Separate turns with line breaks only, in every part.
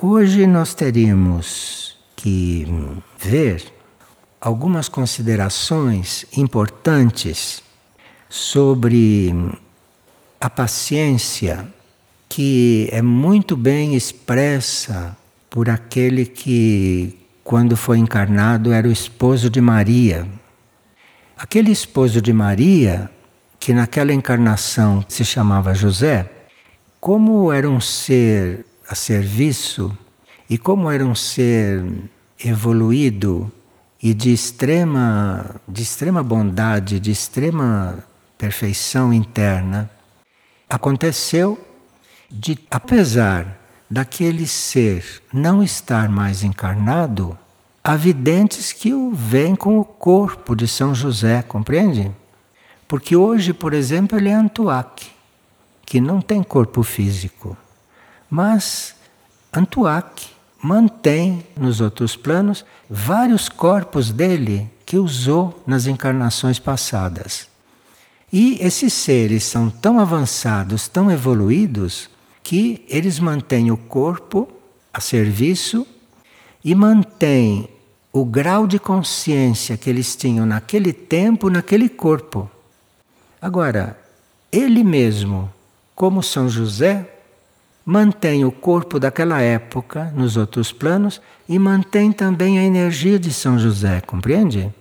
Hoje nós teríamos que ver algumas considerações importantes sobre a paciência que é muito bem expressa por aquele que, quando foi encarnado, era o esposo de Maria. Aquele esposo de Maria, que naquela encarnação se chamava José, como era um ser a serviço e como era um ser evoluído e de extrema bondade, de extrema perfeição interna, aconteceu de, apesar daquele ser não estar mais encarnado, há videntes que o veem com o corpo de São José, compreende? Porque hoje, por exemplo, ele é Antuac, que não tem corpo físico. Mas Antuac mantém nos outros planos vários corpos dele que usou nas encarnações passadas. E esses seres são tão avançados, tão evoluídos, que eles mantêm o corpo a serviço e mantêm o grau de consciência que eles tinham naquele tempo, naquele corpo. Agora, ele mesmo, como São José, mantém o corpo daquela época nos outros planos e mantém também a energia de São José, compreende?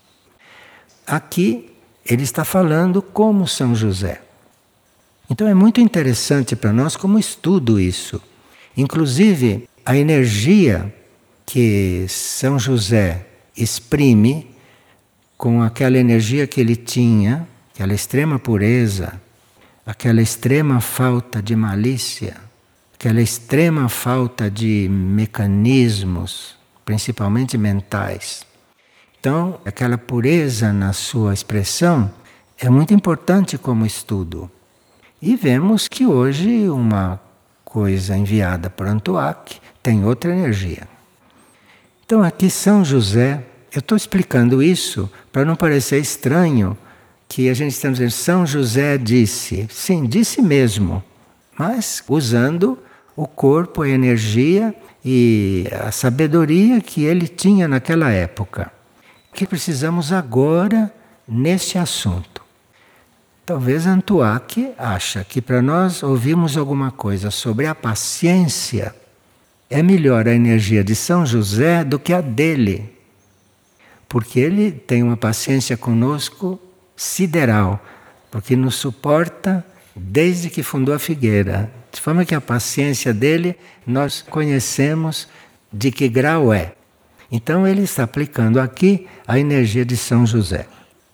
Aqui ele está falando como São José. Então é muito interessante para nós como estudo isso. Inclusive, a energia que São José exprime com aquela energia que ele tinha, aquela extrema pureza, aquela extrema falta de malícia, aquela extrema falta de mecanismos, principalmente mentais. Então, aquela pureza na sua expressão é muito importante como estudo. E vemos que hoje uma coisa enviada por Antuac tem outra energia. Então, aqui São José, eu estou explicando isso para não parecer estranho que a gente está dizendo São José disse. Sim, disse mesmo, mas usando o corpo, a energia e a sabedoria que ele tinha naquela época. Que precisamos agora neste assunto. Talvez Antuac acha que para nós ouvirmos alguma coisa sobre a paciência é melhor a energia de São José do que a dele. Porque ele tem uma paciência conosco sideral, porque nos suporta desde que fundou a figueira. De forma que a paciência dele nós conhecemos de que grau é. Então ele está aplicando aqui a energia de São José.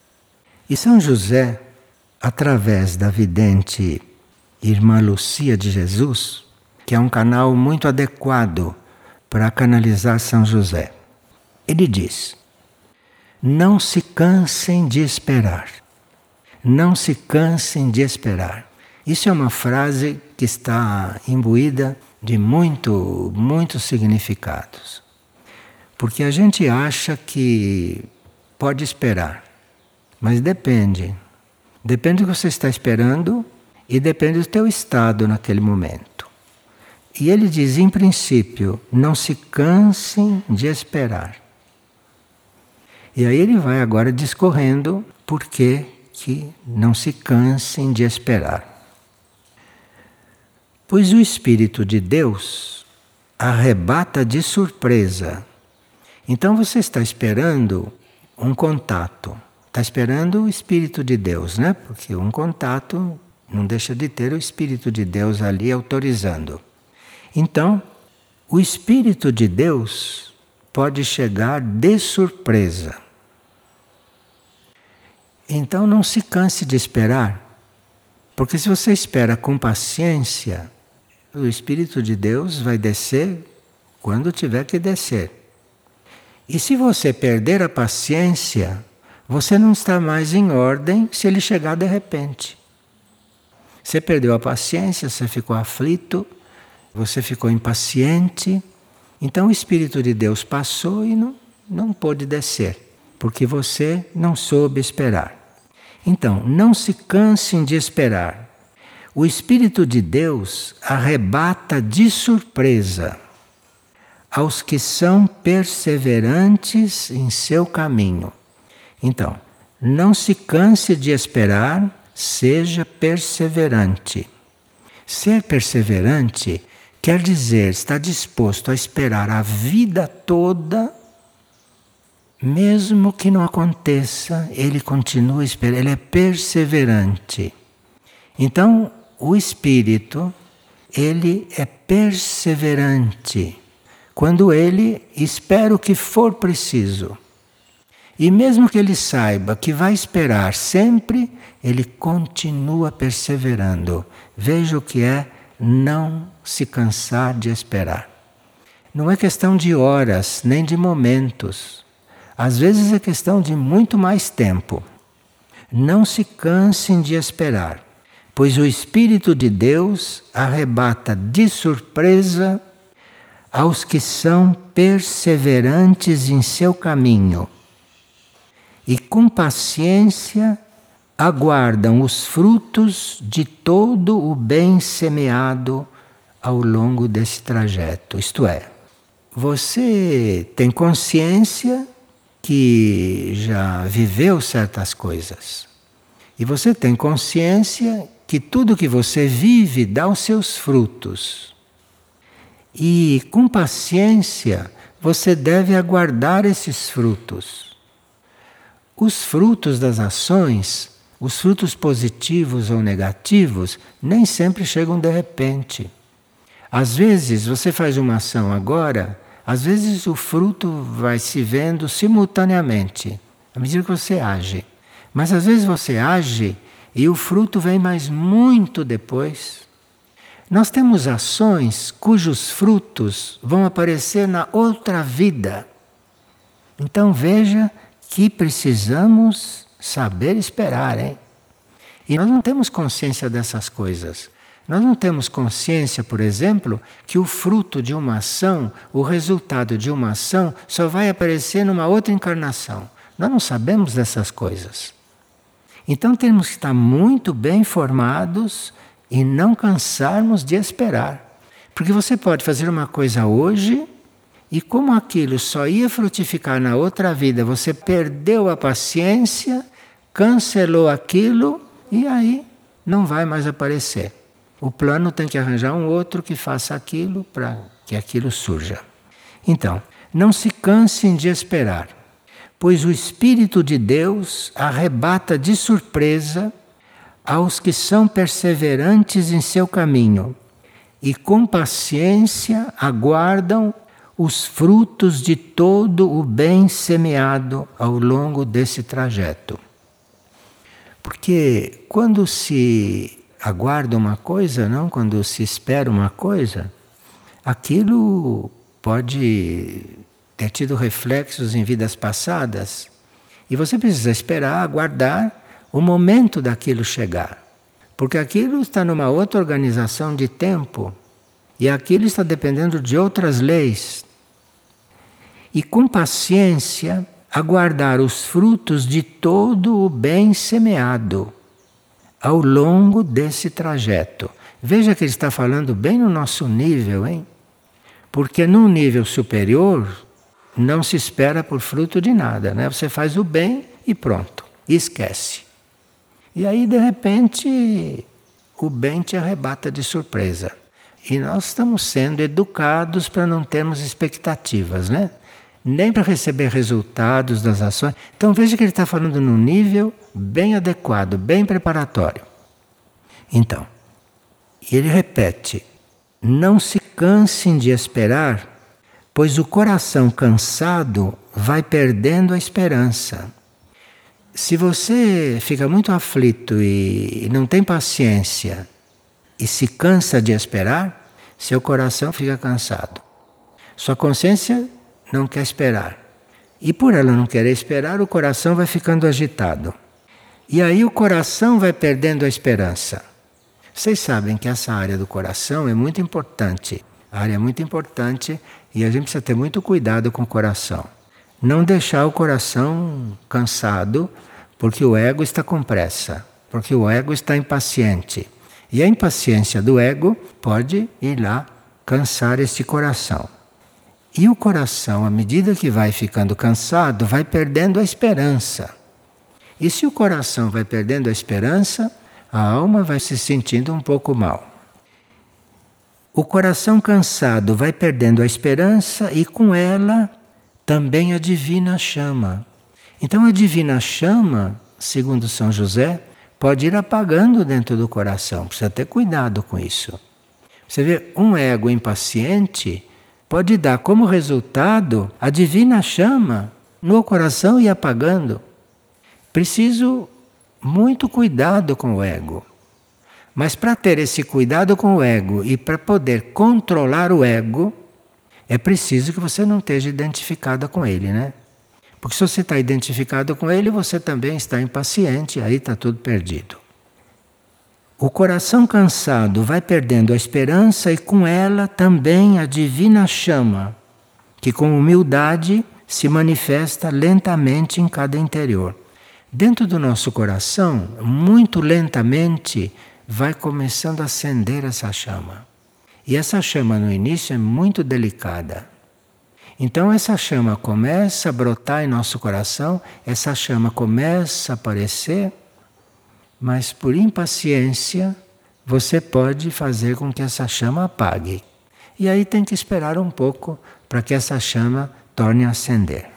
E São José, através da vidente Irmã Lucia de Jesus, que é um canal muito adequado para canalizar São José, ele diz: não se cansem de esperar. Não se cansem de esperar. Isso é uma frase que está imbuída de muitos significados. Porque a gente acha que pode esperar, mas depende. Depende do que você está esperando e depende do teu estado naquele momento. E ele diz, em princípio, não se cansem de esperar. E aí ele vai agora discorrendo por que não se cansem de esperar. Pois o Espírito de Deus arrebata de surpresa. Então você está esperando um contato. Está esperando o Espírito de Deus, né? Porque um contato não deixa de ter o Espírito de Deus ali autorizando. Então, o Espírito de Deus pode chegar de surpresa. Então não se canse de esperar, porque se você espera com paciência, o Espírito de Deus vai descer quando tiver que descer. E se você perder a paciência, você não está mais em ordem se ele chegar de repente. Você perdeu a paciência, você ficou aflito, você ficou impaciente, então o Espírito de Deus passou e não pôde descer, porque você não soube esperar. Então, não se cansem de esperar. O Espírito de Deus arrebata de surpresa. aos que são perseverantes em seu caminho. Então, não se canse de esperar, seja perseverante. Ser perseverante quer dizer estar disposto a esperar a vida toda, mesmo que não aconteça, ele continua esperando, ele é perseverante. Então, o espírito, ele é perseverante quando ele espera o que for preciso. E mesmo que ele saiba que vai esperar sempre, ele continua perseverando. Veja o que é não se cansar de esperar. Não é questão de horas, nem de momentos. Às vezes é questão de muito mais tempo. Não se cansem de esperar, pois o Espírito de Deus arrebata de surpresa aos que são perseverantes em seu caminho e com paciência aguardam os frutos de todo o bem semeado ao longo desse trajeto. Isto é, você tem consciência que já viveu certas coisas. E você tem consciência que tudo que você vive dá os seus frutos. E com paciência você deve aguardar esses frutos. Os frutos das ações, os frutos positivos ou negativos, nem sempre chegam de repente. Às vezes você faz uma ação agora, às vezes o fruto vai se vendo simultaneamente, à medida que você age. Mas às vezes você age e o fruto vem mais muito depois. Nós temos ações cujos frutos vão aparecer na outra vida. Então veja que precisamos saber esperar, hein? E nós não temos consciência dessas coisas. Nós não temos consciência, por exemplo, que o fruto de uma ação, o resultado de uma ação, só vai aparecer numa outra encarnação. Nós não sabemos dessas coisas. Então temos que estar muito bem informados e não cansarmos de esperar. Porque você pode fazer uma coisa hoje e como aquilo só ia frutificar na outra vida, você perdeu a paciência, cancelou aquilo e aí não vai mais aparecer. O plano tem que arranjar um outro que faça aquilo para que aquilo surja. Então, não se cansem de esperar, pois o Espírito de Deus arrebata de surpresa aos que são perseverantes em seu caminho e com paciência aguardam os frutos de todo o bem semeado ao longo desse trajeto. Porque quando se aguarda uma coisa, não, quando se espera uma coisa, aquilo pode ter tido reflexos em vidas passadas e você precisa esperar, aguardar o momento daquilo chegar. Porque aquilo está numa outra organização de tempo e aquilo está dependendo de outras leis. E com paciência aguardar os frutos de todo o bem semeado ao longo desse trajeto. Veja que ele está falando bem no nosso nível, hein? Porque num nível superior não se espera por fruto de nada, né? Você faz o bem e pronto, e esquece. E aí, de repente, o bem te arrebata de surpresa. E nós estamos sendo educados para não termos expectativas, né? Nem para receber resultados das ações. Então veja que ele está falando num nível bem adequado, bem preparatório. Então, ele repete, não se cansem de esperar, pois o coração cansado vai perdendo a esperança. Se você fica muito aflito e não tem paciência e se cansa de esperar, seu coração fica cansado. Sua consciência não quer esperar. E por ela não querer esperar, o coração vai ficando agitado. E aí o coração vai perdendo a esperança. Vocês sabem que essa área do coração é muito importante. A área é muito importante e a gente precisa ter muito cuidado com o coração. Não deixar o coração cansado, porque o ego está com pressa, porque o ego está impaciente. E a impaciência do ego pode ir lá cansar este coração. E o coração, à medida que vai ficando cansado, vai perdendo a esperança. E se o coração vai perdendo a esperança, a alma vai se sentindo um pouco mal. O coração cansado vai perdendo a esperança e com ela também a divina chama. Então a divina chama, segundo São José, pode ir apagando dentro do coração. Precisa ter cuidado com isso. Você vê, um ego impaciente pode dar como resultado a divina chama no coração e apagando. Preciso muito cuidado com o ego. Mas para ter esse cuidado com o ego e para poder controlar o ego, é preciso que você não esteja identificada com ele, né? Porque se você está identificado com ele, você também está impaciente, aí está tudo perdido. O coração cansado vai perdendo a esperança e com ela também a divina chama, que com humildade se manifesta lentamente em cada interior. Dentro do nosso coração, muito lentamente, vai começando a acender essa chama. E essa chama no início é muito delicada. Então essa chama começa a brotar em nosso coração, essa chama começa a aparecer, mas por impaciência você pode fazer com que essa chama apague. E aí tem que esperar um pouco para que essa chama torne a acender.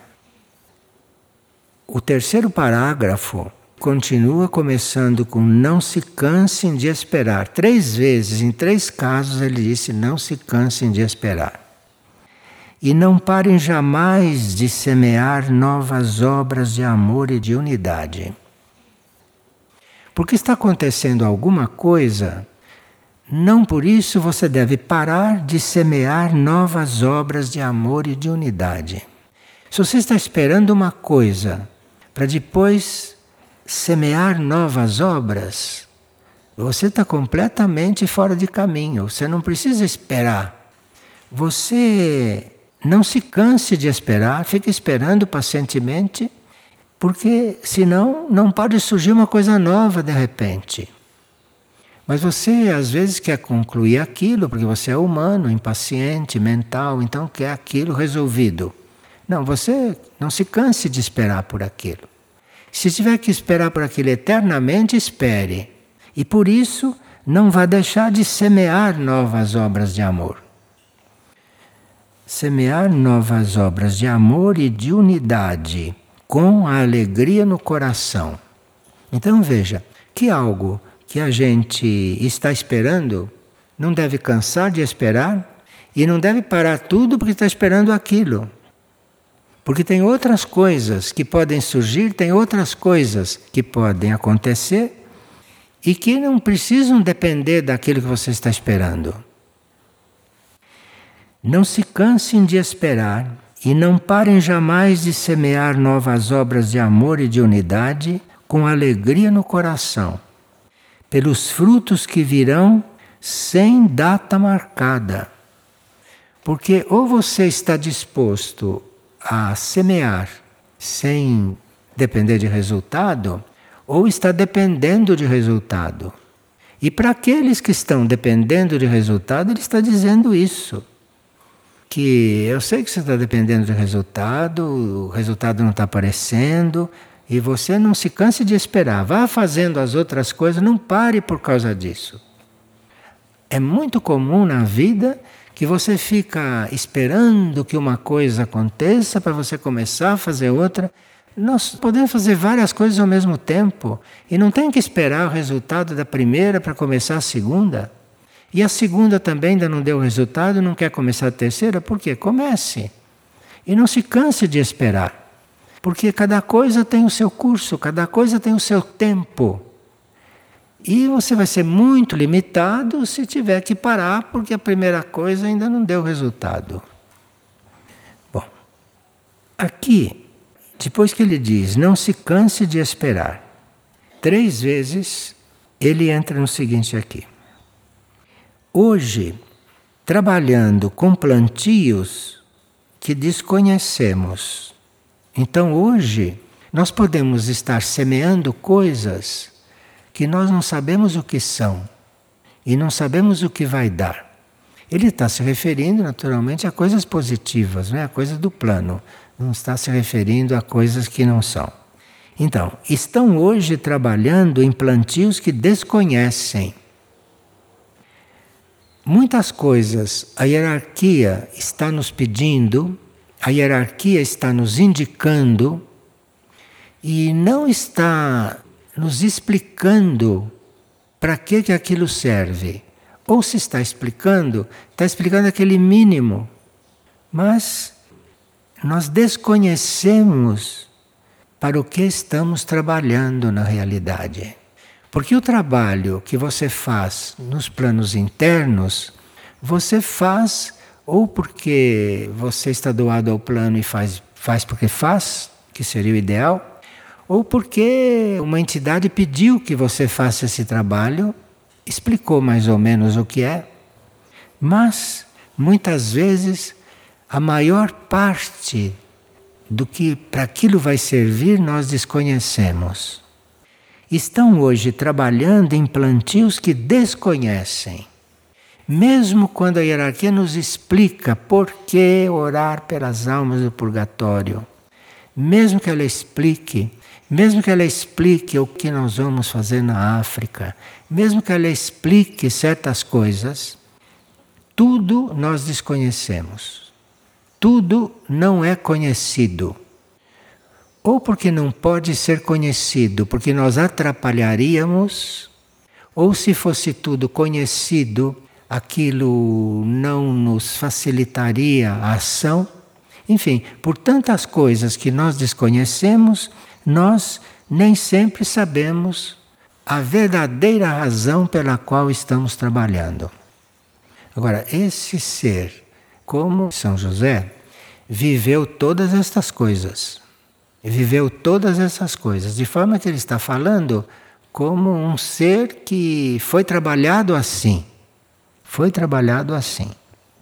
O terceiro parágrafo continua começando com não se cansem de esperar. 3 vezes, em 3 casos ele disse não se cansem de esperar. E não parem jamais de semear novas obras de amor e de unidade. Porque está acontecendo alguma coisa, não por isso você deve parar de semear novas obras de amor e de unidade. Se você está esperando uma coisa para depois semear novas obras, você está completamente fora de caminho. Você não precisa esperar. Você não se canse de esperar, fique esperando pacientemente, porque senão não pode surgir uma coisa nova de repente. Mas você às vezes quer concluir aquilo, porque você é humano, impaciente, mental, então quer aquilo resolvido. Não, você não se canse de esperar por aquilo. Se tiver que esperar por aquilo eternamente, espere. E por isso, não vá deixar de semear novas obras de amor. Semear novas obras de amor e de unidade, com a alegria no coração. Então veja, que algo que a gente está esperando, não deve cansar de esperar e não deve parar tudo porque está esperando aquilo. Porque tem outras coisas que podem surgir, tem outras coisas que podem acontecer e que não precisam depender daquilo que você está esperando. Não se cansem de esperar e não parem jamais de semear novas obras de amor e de unidade com alegria no coração, pelos frutos que virão sem data marcada. Porque ou você está disposto a semear sem depender de resultado, ou está dependendo de resultado. E para aqueles que estão dependendo de resultado, ele está dizendo isso. Que eu sei que você está dependendo de resultado, o resultado não está aparecendo, e você não se canse de esperar. Vá fazendo as outras coisas, não pare por causa disso. É muito comum na vida que você fica esperando que uma coisa aconteça para você começar a fazer outra. Nós podemos fazer várias coisas ao mesmo tempo e não tem que esperar o resultado da primeira para começar a segunda. E a segunda também ainda não deu resultado, não quer começar a terceira, por quê? Comece. E não se canse de esperar. Porque cada coisa tem o seu curso, cada coisa tem o seu tempo. E você vai ser muito limitado se tiver que parar, porque a primeira coisa ainda não deu resultado. Bom, aqui, depois que ele diz, não se canse de esperar, 3 vezes ele entra no seguinte aqui. Hoje, trabalhando com plantios que desconhecemos. Então hoje, nós podemos estar semeando coisas que nós não sabemos o que são e não sabemos o que vai dar. Ele está se referindo naturalmente a coisas positivas, a coisas do plano. Não está se referindo a coisas que não são. Então, estão hoje trabalhando em plantios que desconhecem. Muitas coisas a hierarquia está nos pedindo, a hierarquia está nos indicando e não está nos explicando para que aquilo serve. Ou se está explicando aquele mínimo. Mas nós desconhecemos para o que estamos trabalhando na realidade. Porque o trabalho que você faz nos planos internos, você faz ou porque você está doado ao plano e faz porque faz, que seria o ideal, ou porque uma entidade pediu que você faça esse trabalho, explicou mais ou menos o que é, mas muitas vezes a maior parte do que para aquilo vai servir nós desconhecemos. Estão hoje trabalhando em plantios que desconhecem. Mesmo quando a hierarquia nos explica por que orar pelas almas do purgatório, mesmo que ela explique o que nós vamos fazer na África, mesmo que ela explique certas coisas, tudo nós desconhecemos. Tudo não é conhecido. Ou porque não pode ser conhecido, porque nós atrapalharíamos, ou se fosse tudo conhecido, aquilo não nos facilitaria a ação. Enfim, por tantas coisas que nós desconhecemos, nós nem sempre sabemos a verdadeira razão pela qual estamos trabalhando. Agora, esse ser, como São José, viveu todas estas coisas. Viveu todas essas coisas, de forma que ele está falando como um ser que foi trabalhado assim. Foi trabalhado assim.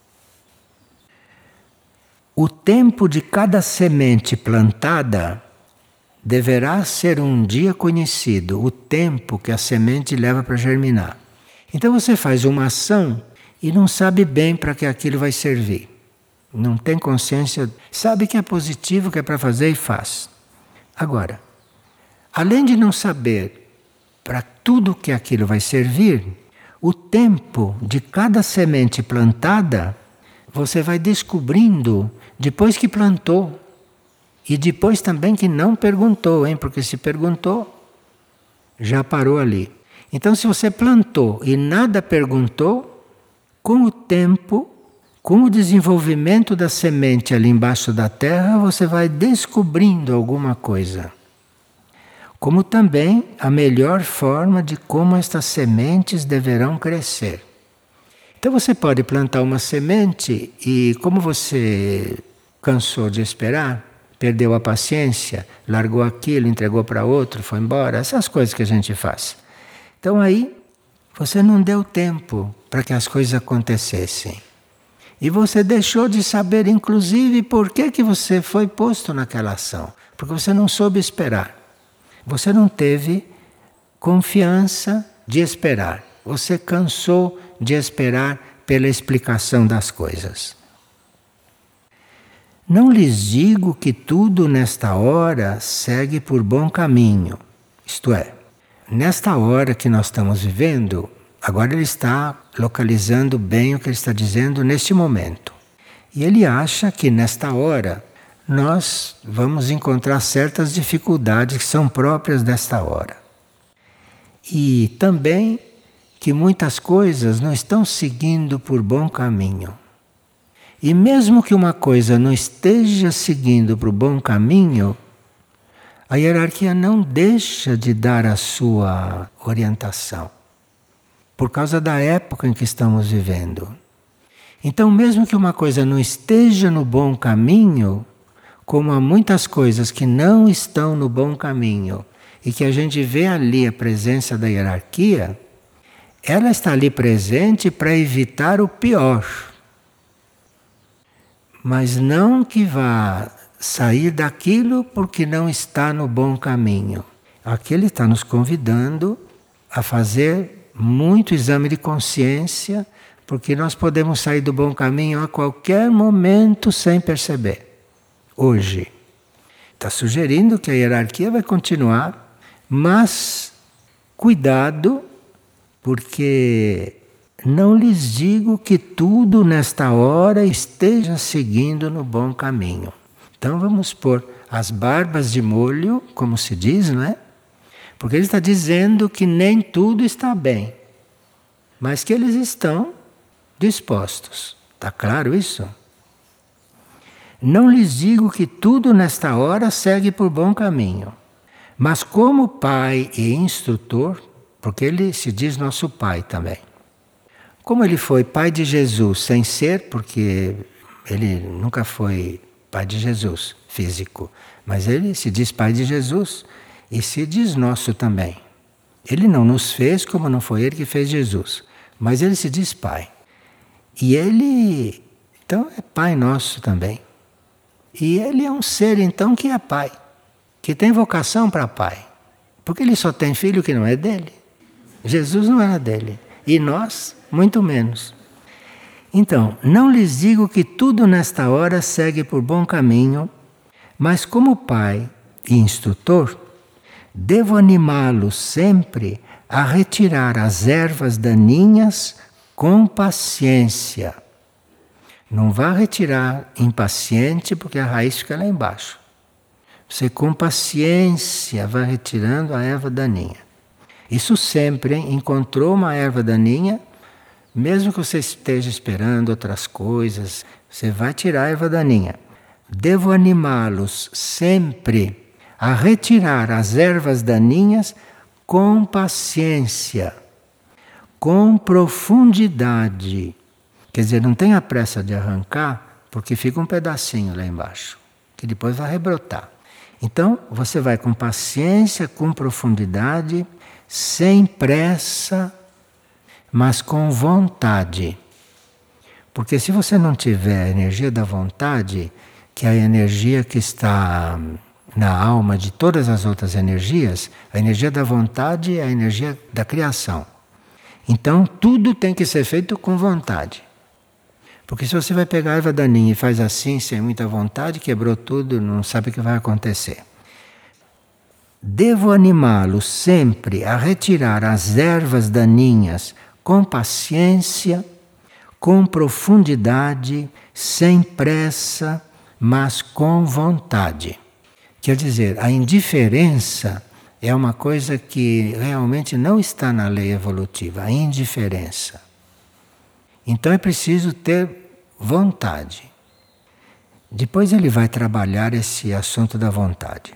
O tempo de cada semente plantada deverá ser um dia conhecido, o tempo que a semente leva para germinar. Então você faz uma ação e não sabe bem para que aquilo vai servir. Não tem consciência, sabe que é positivo, que é para fazer e faz. Agora, além de não saber para tudo que aquilo vai servir, o tempo de cada semente plantada, você vai descobrindo depois que plantou. E depois também que não perguntou, porque se perguntou, já parou ali. Então se você plantou e nada perguntou, com o tempo, com o desenvolvimento da semente ali embaixo da terra, você vai descobrindo alguma coisa. Como também a melhor forma de como estas sementes deverão crescer. Então você pode plantar uma semente e como você cansou de esperar, perdeu a paciência, largou aquilo, entregou para outro, foi embora, essas coisas que a gente faz. Então aí você não deu tempo para que as coisas acontecessem. E você deixou de saber, inclusive, por que você foi posto naquela ação. Porque você não soube esperar. Você não teve confiança de esperar. Você cansou de esperar pela explicação das coisas. Não lhes digo que tudo nesta hora segue por bom caminho. Isto é, nesta hora que nós estamos vivendo, agora ele está localizando bem o que ele está dizendo neste momento. E ele acha que nesta hora nós vamos encontrar certas dificuldades que são próprias desta hora. E também que muitas coisas não estão seguindo por bom caminho. E mesmo que uma coisa não esteja seguindo para o bom caminho, a hierarquia não deixa de dar a sua orientação. Por causa da época em que estamos vivendo. Então, mesmo que uma coisa não esteja no bom caminho, como há muitas coisas que não estão no bom caminho, e que a gente vê ali a presença da hierarquia, ela está ali presente para evitar o pior. Mas não que vá sair daquilo porque não está no bom caminho. Aqui ele está nos convidando a fazer muito exame de consciência Porque nós podemos sair do bom caminho a qualquer momento sem perceber. Hoje. Está sugerindo que a hierarquia vai continuar, mas cuidado, porque não lhes digo que tudo nesta hora esteja seguindo no bom caminho. Então vamos pôr as barbas de molho, como se diz, não é? Porque ele está dizendo que nem tudo está bem, mas que eles estão dispostos. Está claro isso? Não lhes digo que tudo nesta hora segue por bom caminho, mas como pai e instrutor, porque ele se diz nosso pai também. Como ele foi pai de Jesus sem ser, porque ele nunca foi pai de Jesus físico, mas ele se diz pai de Jesus e se diz nosso também. Ele não nos fez como não foi ele que fez Jesus, mas ele se diz pai. E ele, então, é pai nosso também. E ele é um ser, então, que é pai, que tem vocação para pai. Porque ele só tem filho que não é dele. Jesus não era dele. E nós, muito menos. Então, não lhes digo que tudo nesta hora segue por bom caminho, mas como pai e instrutor, devo animá-los sempre a retirar as ervas daninhas com paciência. Não vá retirar impaciente, porque a raiz fica lá embaixo. Você com paciência vai retirando a erva daninha. Isso sempre, hein? Encontrou uma erva daninha, mesmo que você esteja esperando outras coisas, você vai tirar a erva daninha. Devo animá-los sempre a retirar as ervas daninhas com paciência, com profundidade. Quer dizer, não tenha pressa de arrancar, porque fica um pedacinho lá embaixo, que depois vai rebrotar. Então, você vai com paciência, com profundidade, sem pressa, mas com vontade. Porque se você não tiver a energia da vontade, que é a energia que está na alma de todas as outras energias, a energia da vontade é a energia da criação. Então, tudo tem que ser feito com vontade. Porque se você vai pegar a erva daninha e faz assim, sem muita vontade, quebrou tudo, não sabe o que vai acontecer. Devo animá-lo sempre a retirar as ervas daninhas com paciência, com profundidade, sem pressa, mas com vontade. Quer dizer, a indiferença é uma coisa que realmente não está na lei evolutiva, a indiferença. Então é preciso ter vontade. Depois ele vai trabalhar esse assunto da vontade.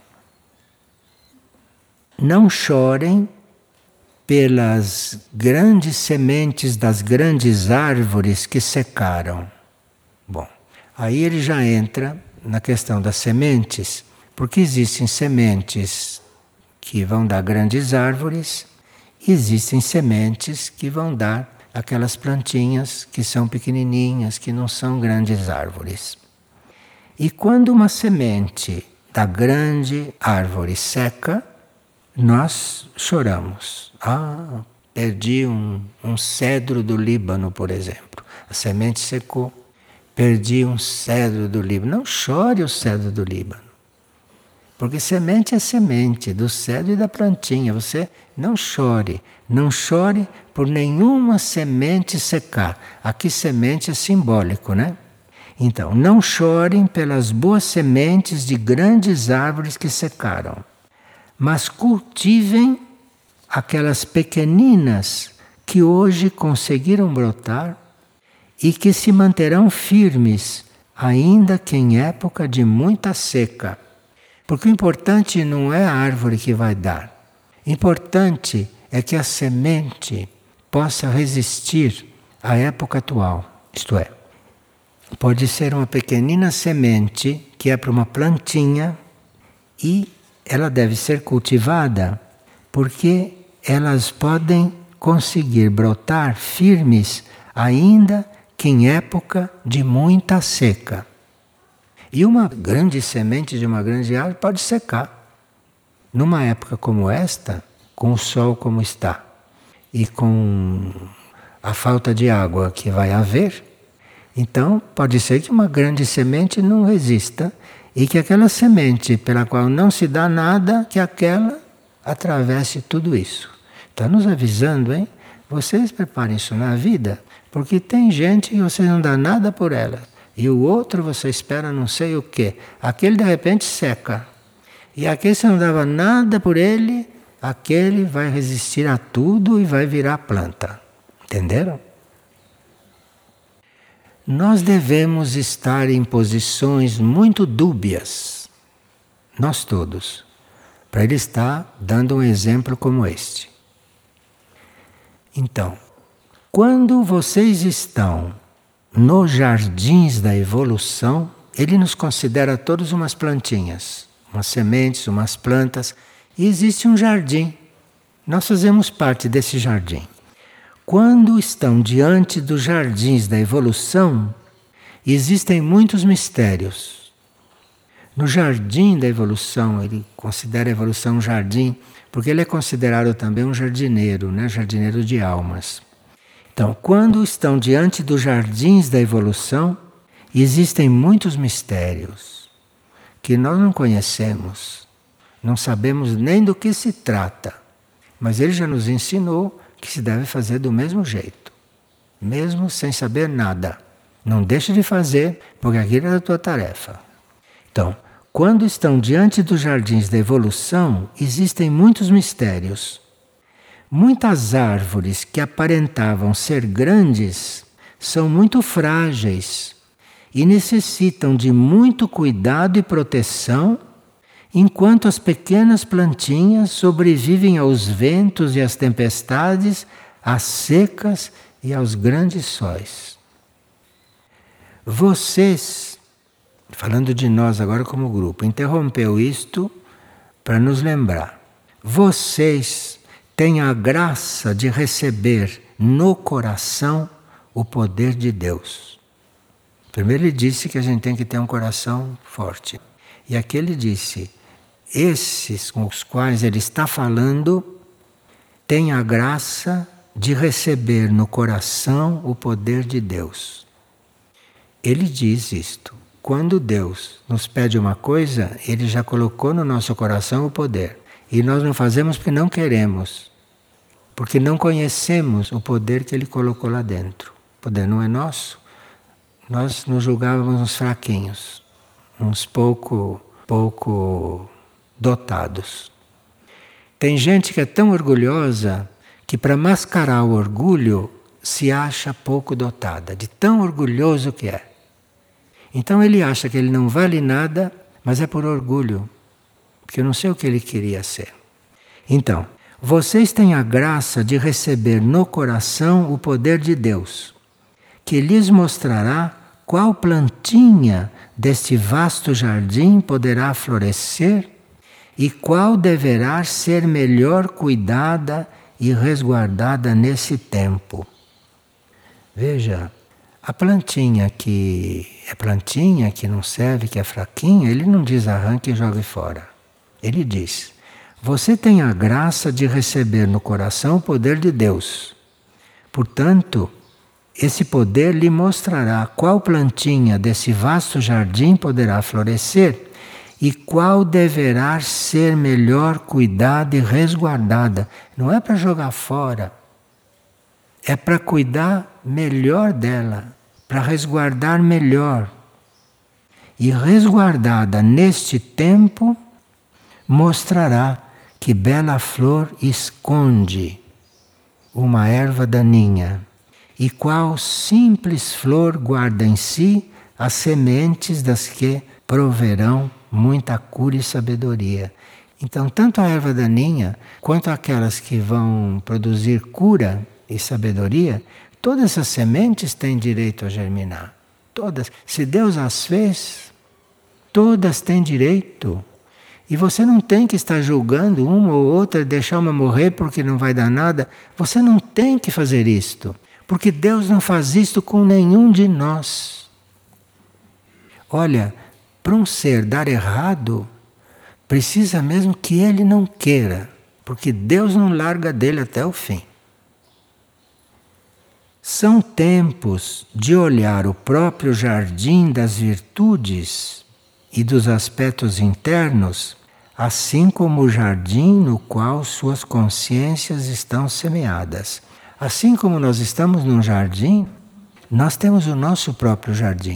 Não chorem pelas grandes sementes das grandes árvores que secaram. Bom, aí ele já entra na questão das sementes, porque existem sementes que vão dar grandes árvores e existem sementes que vão dar aquelas plantinhas que são pequenininhas, que não são grandes árvores. E quando uma semente da grande árvore seca, nós choramos. Ah, perdi um cedro do Líbano, por exemplo. A semente secou. Perdi um cedro do Líbano. Não chore o cedro do Líbano. Porque semente é semente do cedro e da plantinha. Você não chore. Não chore por nenhuma semente secar. Aqui semente é simbólico, né? Então, não chorem pelas boas sementes de grandes árvores que secaram, mas cultivem aquelas pequeninas que hoje conseguiram brotar e que se manterão firmes, ainda que em época de muita seca. Porque o importante não é a árvore que vai dar. O importante é que a semente possa resistir à época atual. Isto é, pode ser uma pequenina semente que é para uma plantinha e ela deve ser cultivada porque elas podem conseguir brotar firmes ainda que em época de muita seca. E uma grande semente de uma grande árvore pode secar. Numa época como esta, com o sol como está, e com a falta de água que vai haver, então pode ser que uma grande semente não resista e que aquela semente pela qual não se dá nada, que aquela atravesse tudo isso. Está nos avisando, hein? Vocês preparem isso na vida, porque tem gente que você não dá nada por ela. E o outro você espera não sei o quê. Aquele de repente seca. E aquele você não dava nada por ele, aquele vai resistir a tudo e vai virar planta. Entenderam? Nós devemos estar em posições muito dúbias, nós todos, para ele estar dando um exemplo como este. Então, quando vocês estão nos jardins da evolução, ele nos considera todos umas plantinhas, umas sementes, umas plantas, e existe um jardim. Nós fazemos parte desse jardim. Quando estão diante dos jardins da evolução, existem muitos mistérios. No jardim da evolução, ele considera a evolução um jardim, porque ele é considerado também um jardineiro, né? Jardineiro de almas. Então, quando estão diante dos jardins da evolução, existem muitos mistérios que nós não conhecemos, não sabemos nem do que se trata, mas ele já nos ensinou que se deve fazer do mesmo jeito, mesmo sem saber nada. Não deixe de fazer, porque aquilo é a tua tarefa. Então, quando estão diante dos jardins da evolução, existem muitos mistérios. Muitas árvores que aparentavam ser grandes são muito frágeis e necessitam de muito cuidado e proteção, enquanto as pequenas plantinhas sobrevivem aos ventos e às tempestades, às secas e aos grandes sóis. Vocês, falando de nós agora como grupo, interrompeu isto para nos lembrar. Vocês têm a graça de receber no coração o poder de Deus. Primeiro ele disse que a gente tem que ter um coração forte. E aqui ele disse, esses com os quais ele está falando têm a graça de receber no coração o poder de Deus. Ele diz isto. Quando Deus nos pede uma coisa, ele já colocou no nosso coração o poder. E nós não fazemos porque não queremos. Porque não conhecemos o poder que ele colocou lá dentro. O poder não é nosso. Nós nos julgávamos uns fraquinhos, uns pouco dotados. Tem gente que é tão orgulhosa que para mascarar o orgulho se acha pouco dotada, de tão orgulhoso que é. Então ele acha que ele não vale nada, mas é por orgulho, porque eu não sei o que ele queria ser. Então, vocês têm a graça de receber no coração o poder de Deus, que lhes mostrará qual plantinha deste vasto jardim poderá florescer e qual deverá ser melhor cuidada e resguardada nesse tempo. Veja, a plantinha que é plantinha, que não serve, que é fraquinha, ele não diz arranque e jogue fora. Ele diz, você tem a graça de receber no coração o poder de Deus. Portanto, esse poder lhe mostrará qual plantinha desse vasto jardim poderá florescer e qual deverá ser melhor cuidada e resguardada. Não é para jogar fora, é para cuidar melhor dela, para resguardar melhor. E resguardada neste tempo, mostrará que bela flor esconde uma erva daninha. E qual simples flor guarda em si as sementes das que proverão muita cura e sabedoria. Então, tanto a erva daninha, quanto aquelas que vão produzir cura e sabedoria, todas essas sementes têm direito a germinar. Todas. Se Deus as fez, todas têm direito. E você não tem que estar julgando uma ou outra, deixar uma morrer porque não vai dar nada. Você não tem que fazer isto. Porque Deus não faz isto com nenhum de nós. Olha, para um ser dar errado, precisa mesmo que ele não queira, porque Deus não larga dele até o fim. São tempos de olhar o próprio jardim das virtudes e dos aspectos internos, assim como o jardim no qual suas consciências estão semeadas. Assim como nós estamos num jardim, nós temos o nosso próprio jardim.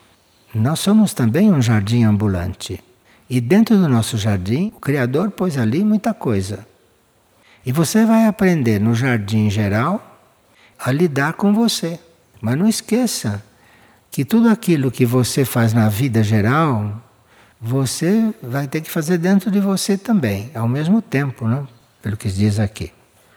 Nós somos também um jardim ambulante. E dentro do nosso jardim, o Criador pôs ali muita coisa. E você vai aprender no jardim geral a lidar com você. Mas não esqueça que tudo aquilo que você faz na vida geral, você vai ter que fazer dentro de você também, ao mesmo tempo, né? Pelo que diz aqui.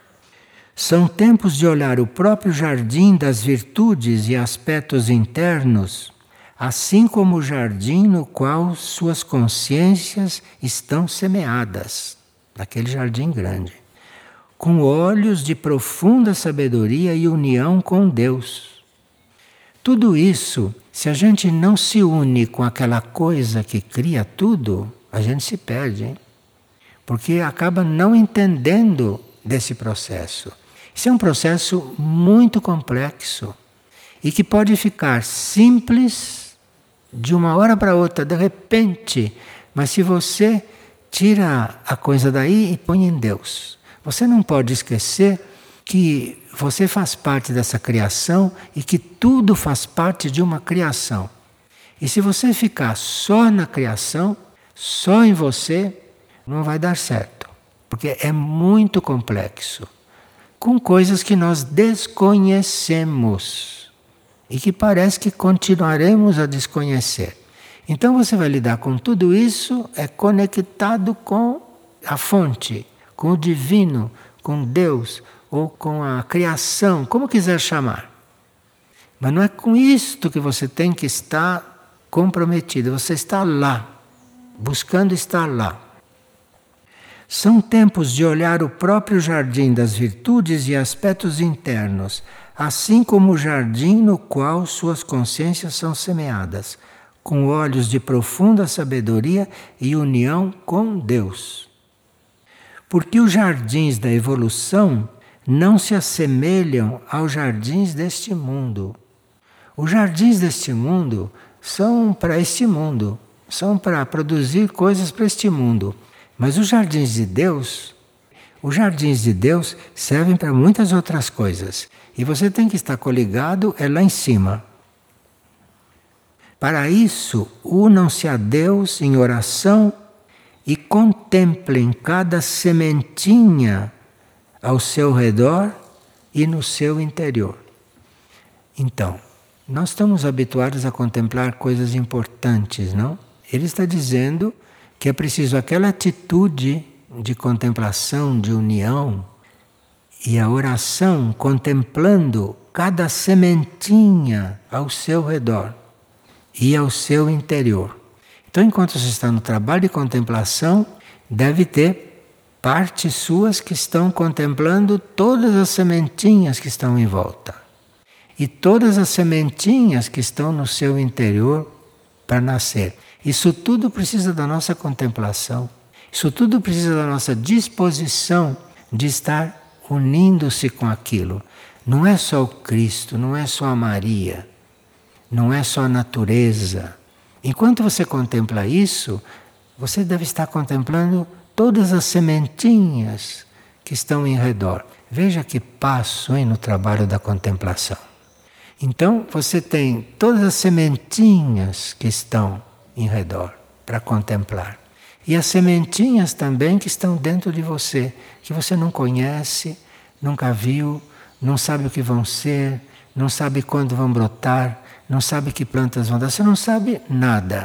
São tempos de olhar o próprio jardim das virtudes e aspectos internos, assim como o jardim no qual suas consciências estão semeadas, naquele jardim grande, com olhos de profunda sabedoria e união com Deus. Tudo isso, se a gente não se une com aquela coisa que cria tudo, a gente se perde, hein? Porque acaba não entendendo desse processo. Isso é um processo muito complexo e que pode ficar simples de uma hora para outra, de repente, mas se você tira a coisa daí e põe em Deus. Você não pode esquecer que você faz parte dessa criação e que tudo faz parte de uma criação. E se você ficar só na criação, só em você, não vai dar certo. Porque é muito complexo. Com coisas que nós desconhecemos e que parece que continuaremos a desconhecer. Então você vai lidar com tudo isso conectado com a fonte, com o divino, com Deus ou com a criação, como quiser chamar. Mas não é com isto que você tem que estar comprometido, você está lá, buscando estar lá. São tempos de olhar o próprio jardim das virtudes e aspectos internos, assim como o jardim no qual suas consciências são semeadas, com olhos de profunda sabedoria e união com Deus. Porque os jardins da evolução não se assemelham aos jardins deste mundo. Os jardins deste mundo são para este mundo, são para produzir coisas para este mundo. Mas os jardins de Deus servem para muitas outras coisas. E você tem que estar coligado lá em cima. Para isso, unam-se a Deus em oração e contemplem cada sementinha ao seu redor e no seu interior. Então, nós estamos habituados a contemplar coisas importantes, não? Ele está dizendo que é preciso aquela atitude de contemplação, de união, e a oração contemplando cada sementinha ao seu redor e ao seu interior. Então, enquanto você está no trabalho de contemplação, deve ter partes suas que estão contemplando todas as sementinhas que estão em volta. E todas as sementinhas que estão no seu interior para nascer. Isso tudo precisa da nossa contemplação. Isso tudo precisa da nossa disposição de estar unindo-se com aquilo. Não é só o Cristo, não é só a Maria, não é só a natureza. Enquanto você contempla isso, você deve estar contemplando todas as sementinhas que estão em redor. Veja que passo, hein, no trabalho da contemplação. Então, você tem todas as sementinhas que estão em redor para contemplar. E as sementinhas também que estão dentro de você, que você não conhece, nunca viu, não sabe o que vão ser, não sabe quando vão brotar, não sabe que plantas vão dar, você não sabe nada.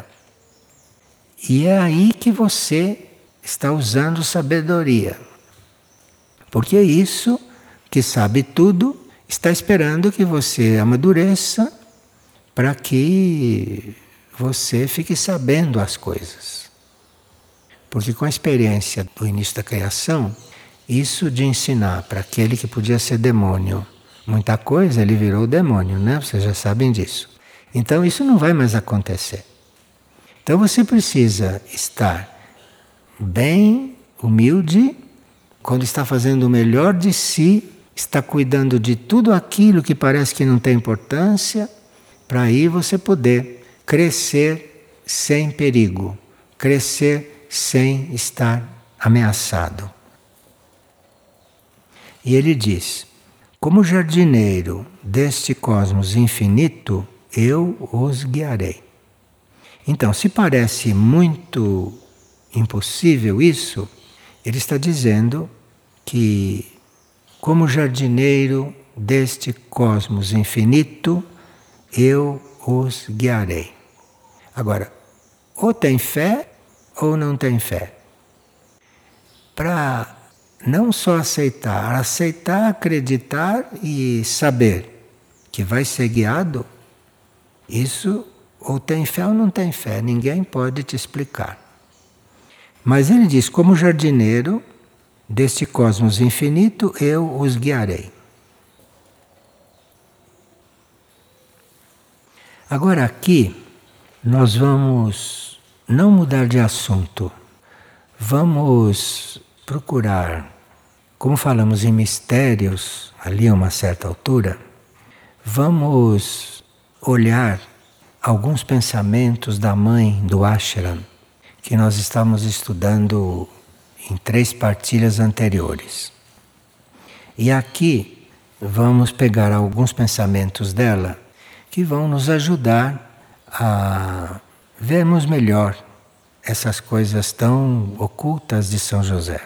E é aí que você está usando sabedoria. Porque isso, que sabe tudo, está esperando que você amadureça para que você fique sabendo as coisas. Porque com a experiência do início da criação, isso de ensinar para aquele que podia ser demônio muita coisa, ele virou demônio, né? Vocês já sabem disso. Então isso não vai mais acontecer. Então você precisa estar bem humilde, quando está fazendo o melhor de si está cuidando de tudo aquilo que parece que não tem importância, para aí você poder crescer sem perigo, crescer sem estar ameaçado. E ele diz: como jardineiro deste cosmos infinito, eu os guiarei. Então, se parece muito impossível isso, ele está dizendo que, como jardineiro deste cosmos infinito, eu os guiarei. Agora, ou tem fé ou não tem fé. Para não só aceitar, acreditar e saber que vai ser guiado, isso ou tem fé ou não tem fé, ninguém pode te explicar. Mas ele diz, como jardineiro deste cosmos infinito, eu os guiarei. Agora aqui, nós vamos não mudar de assunto. Vamos procurar, como falamos em mistérios, ali a uma certa altura, vamos olhar alguns pensamentos da mãe do ashram, que nós estamos estudando em 3 partilhas anteriores. E aqui vamos pegar alguns pensamentos dela que vão nos ajudar a vermos melhor essas coisas tão ocultas de São José.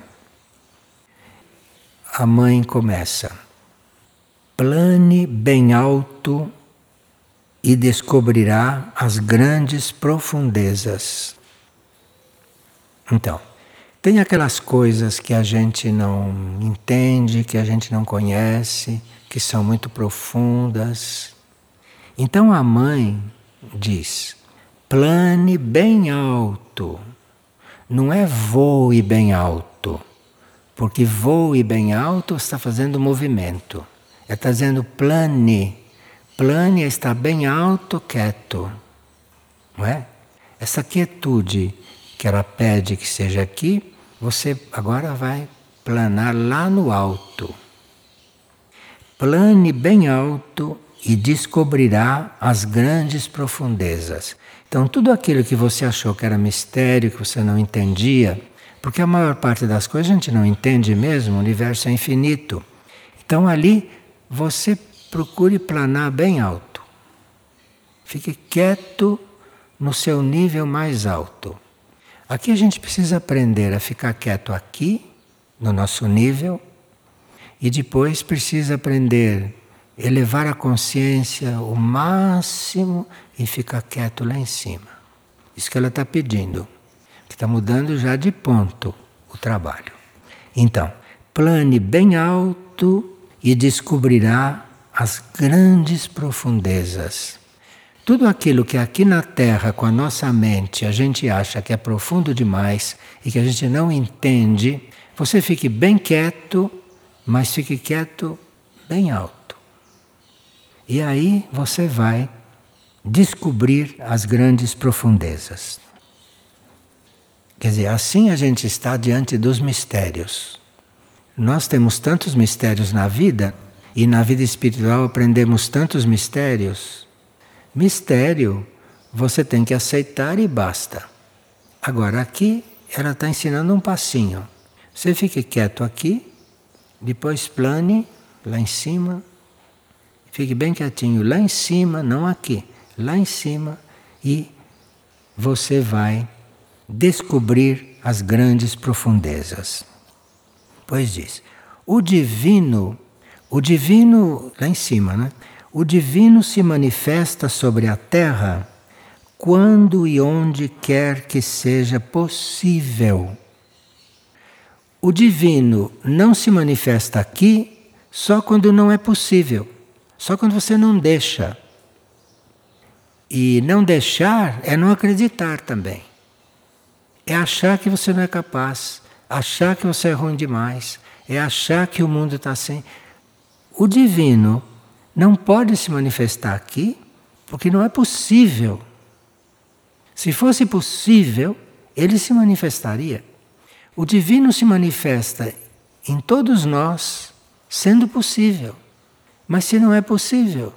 A mãe começa: plane bem alto e descobrirá as grandes profundezas. Então, tem aquelas coisas que a gente não entende, que a gente não conhece, que são muito profundas. Então a mãe diz: plane bem alto. Não é voe bem alto, porque voe bem alto está fazendo movimento. Está dizendo plane. Plane é estar bem alto, quieto. Não é? Essa quietude que ela pede que seja aqui, você agora vai planar lá no alto. Plane bem alto e descobrirá as grandes profundezas. Então, tudo aquilo que você achou que era mistério, que você não entendia, porque a maior parte das coisas a gente não entende mesmo, o universo é infinito. Então, ali, você procure planar bem alto. Fique quieto no seu nível mais alto. Aqui a gente precisa aprender a ficar quieto aqui, no nosso nível, e depois precisa aprender a elevar a consciência o máximo e ficar quieto lá em cima. Isso que ela está pedindo, que está mudando já de ponto o trabalho. Então, plane bem alto e descobrirá as grandes profundezas. Tudo aquilo que aqui na Terra, com a nossa mente, a gente acha que é profundo demais e que a gente não entende, você fique bem quieto, mas fique quieto bem alto. E aí você vai descobrir as grandes profundezas. Quer dizer, assim a gente está diante dos mistérios. Nós temos tantos mistérios na vida, e na vida espiritual aprendemos tantos mistérios. Mistério, você tem que aceitar e basta. Agora aqui, ela está ensinando um passinho. Você fique quieto aqui, depois plane lá em cima, fique bem quietinho lá em cima, não aqui, lá em cima, e você vai descobrir as grandes profundezas. Pois diz, o divino lá em cima, né? O divino se manifesta sobre a terra quando e onde quer que seja possível. O divino não se manifesta aqui só quando não é possível, só quando você não deixa. E não deixar é não acreditar também. É achar que você não é capaz, achar que você é ruim demais, é achar que o mundo está assim. O divino não pode se manifestar aqui porque não é possível. Se fosse possível, ele se manifestaria. O divino se manifesta em todos nós sendo possível. Mas se não é possível,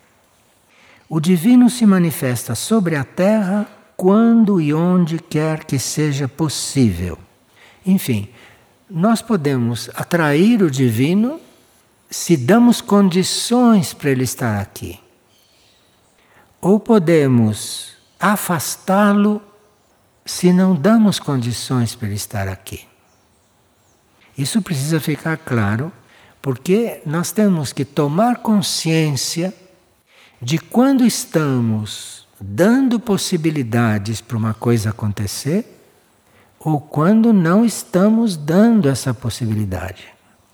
o divino se manifesta sobre a Terra quando e onde quer que seja possível. Enfim, nós podemos atrair o divino se damos condições para ele estar aqui. Ou podemos afastá-lo se não damos condições para ele estar aqui. Isso precisa ficar claro, porque nós temos que tomar consciência de quando estamos dando possibilidades para uma coisa acontecer ou quando não estamos dando essa possibilidade.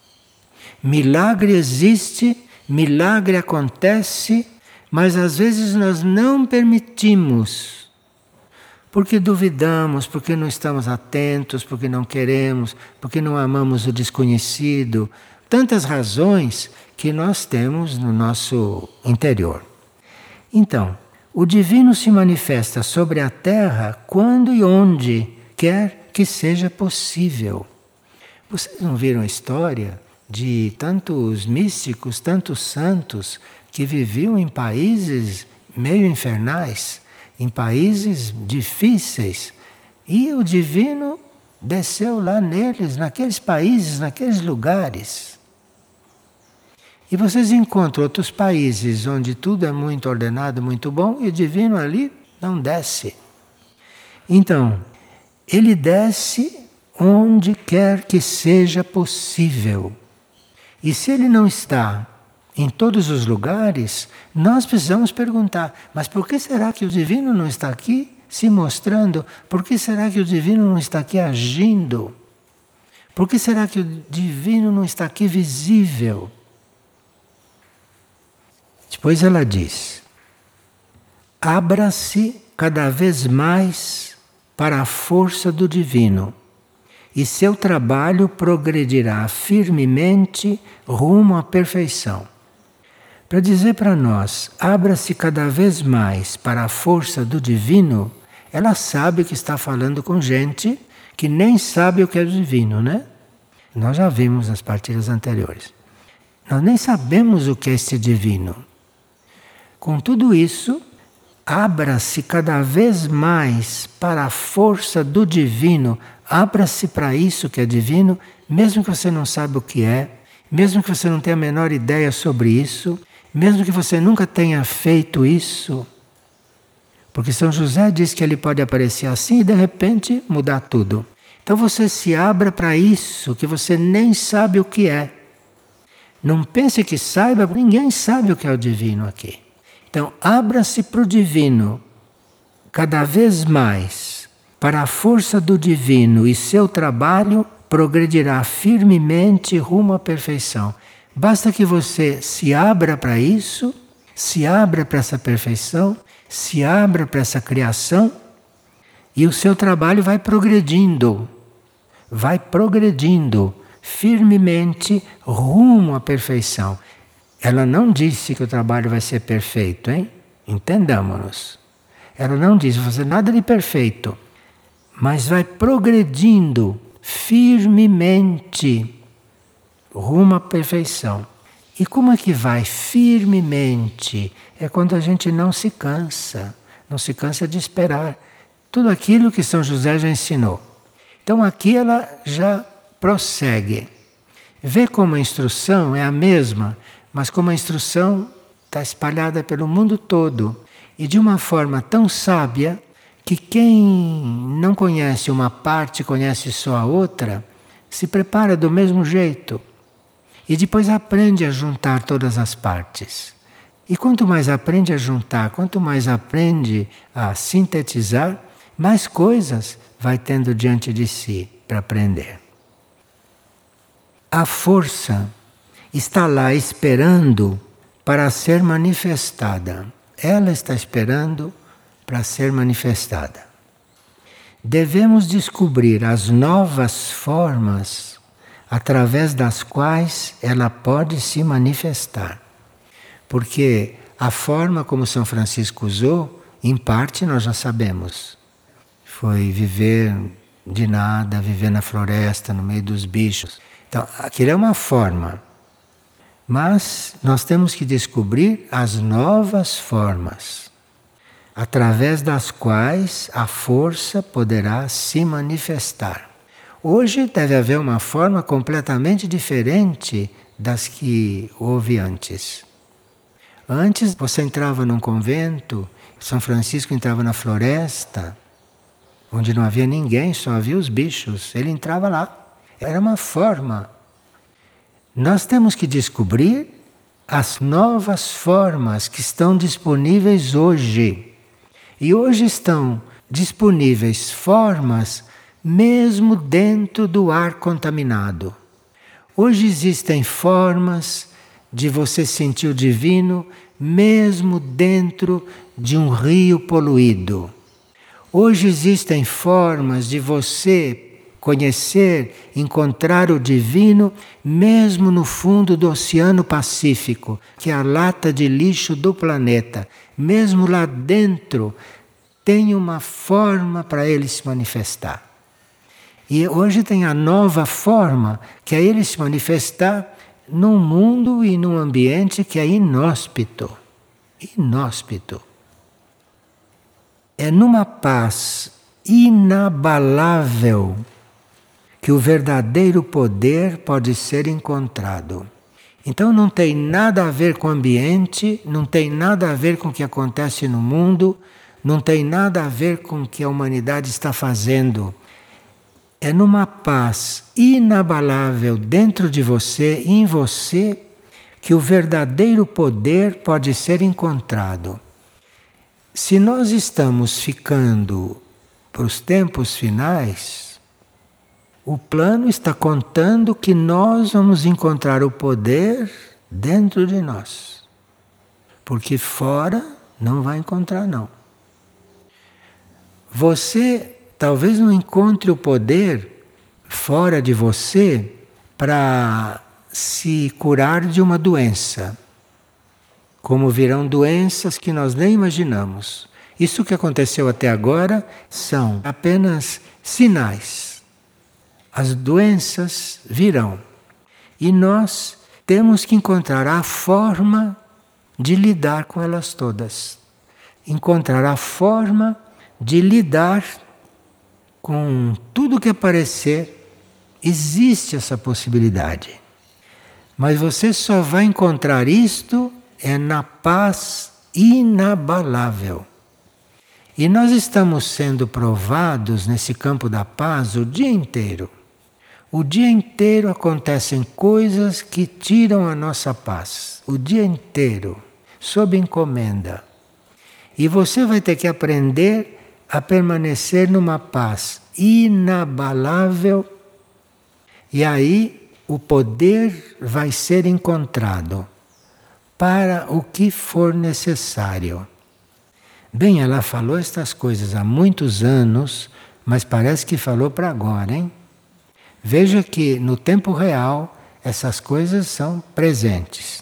Milagre existe, milagre acontece, mas às vezes nós não permitimos, porque duvidamos, porque não estamos atentos, porque não queremos, porque não amamos o desconhecido. Tantas razões que nós temos no nosso interior. Então, o divino se manifesta sobre a Terra quando e onde quer que seja possível. Vocês não viram a história de tantos místicos, tantos santos que viviam em países meio infernais, em países difíceis, e o divino desceu lá neles, naqueles países, naqueles lugares. E vocês encontram outros países onde tudo é muito ordenado, muito bom, e o divino ali não desce. Então, ele desce onde quer que seja possível. E se ele não está em todos os lugares, nós precisamos perguntar, mas por que será que o divino não está aqui se mostrando? Por que será que o divino não está aqui agindo? Por que será que o divino não está aqui visível? Depois ela diz: abra-se cada vez mais para a força do divino e seu trabalho progredirá firmemente rumo à perfeição. Para dizer para nós, abra-se cada vez mais para a força do divino, ela sabe que está falando com gente que nem sabe o que é divino, né? Nós já vimos nas partilhas anteriores. Nós nem sabemos o que é esse divino. Com tudo isso, abra-se cada vez mais para a força do divino. Abra-se para isso que é divino, mesmo que você não saiba o que é, mesmo que você não tenha a menor ideia sobre isso, mesmo que você nunca tenha feito isso. Porque São José diz que ele pode aparecer assim e de repente mudar tudo. Então você se abra para isso que você nem sabe o que é. Não pense que saiba, ninguém sabe o que é o divino aqui. Então abra-se para o divino cada vez mais, para a força do divino, e seu trabalho progredirá firmemente rumo à perfeição. Basta que você se abra para isso, se abra para essa perfeição, se abra para essa criação, e o seu trabalho vai progredindo firmemente rumo à perfeição. Ela não disse que o trabalho vai ser perfeito, hein? Entendamos-nos. Ela não disse fazer nada de perfeito, mas vai progredindo firmemente rumo à perfeição. E como é que vai firmemente? É quando a gente não se cansa de esperar tudo aquilo que São José já ensinou. Então aqui ela já prossegue. Vê como a instrução é a mesma, mas como a instrução está espalhada pelo mundo todo e de uma forma tão sábia que quem não conhece uma parte, conhece só a outra, se prepara do mesmo jeito. E depois aprende a juntar todas as partes. E quanto mais aprende a juntar, quanto mais aprende a sintetizar, mais coisas vai tendo diante de si para aprender. A força está lá esperando para ser manifestada. Ela está esperando para ser manifestada. Devemos descobrir as novas formas através das quais ela pode se manifestar. Porque a forma como São Francisco usou, em parte nós já sabemos. Foi viver de nada, viver na floresta, no meio dos bichos. Então, aquilo é uma forma. Mas nós temos que descobrir as novas formas, através das quais a força poderá se manifestar. Hoje deve haver uma forma completamente diferente das que houve antes. Antes você entrava num convento, São Francisco entrava na floresta, onde não havia ninguém, só havia os bichos. Ele entrava lá. Era uma forma. Nós temos que descobrir as novas formas que estão disponíveis hoje. E hoje estão disponíveis formas mesmo dentro do ar contaminado. Hoje existem formas de você sentir o divino mesmo dentro de um rio poluído. Hoje existem formas de você conhecer, encontrar o divino mesmo no fundo do Oceano Pacífico, que é a lata de lixo do planeta. Mesmo lá dentro tem uma forma para ele se manifestar. E hoje tem a nova forma, que é ele se manifestar num mundo e num ambiente que é inóspito. Inóspito. É numa paz inabalável que o verdadeiro poder pode ser encontrado. Então não tem nada a ver com o ambiente, não tem nada a ver com o que acontece no mundo, não tem nada a ver com o que a humanidade está fazendo. É numa paz inabalável dentro de você, em você, que o verdadeiro poder pode ser encontrado. Se nós estamos ficando para os tempos finais, o plano está contando que nós vamos encontrar o poder dentro de nós. Porque fora não vai encontrar, não. Você talvez não encontre o poder fora de você para se curar de uma doença. Como virão doenças que nós nem imaginamos. Isso que aconteceu até agora são apenas sinais. As doenças virão. E nós temos que encontrar a forma de lidar com elas todas. Encontrar a forma de lidar com tudo que aparecer. Existe essa possibilidade. Mas você só vai encontrar isto na paz inabalável. E nós estamos sendo provados nesse campo da paz o dia inteiro. O dia inteiro acontecem coisas que tiram a nossa paz. O dia inteiro, sob encomenda. E você vai ter que aprender a permanecer numa paz inabalável. E aí o poder vai ser encontrado para o que for necessário. Bem, ela falou estas coisas há muitos anos, mas parece que falou para agora, hein? Veja que no tempo real essas coisas são presentes.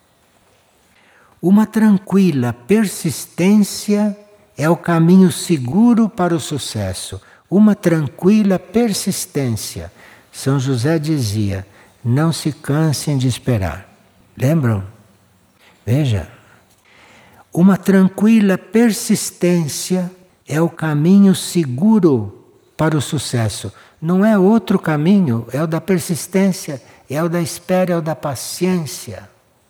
Uma tranquila persistência é o caminho seguro para o sucesso. Uma tranquila persistência. São José dizia, não se cansem de esperar. Lembram? Veja, uma tranquila persistência é o caminho seguro para o sucesso. Não é outro caminho, é o da persistência, é o da espera, é o da paciência.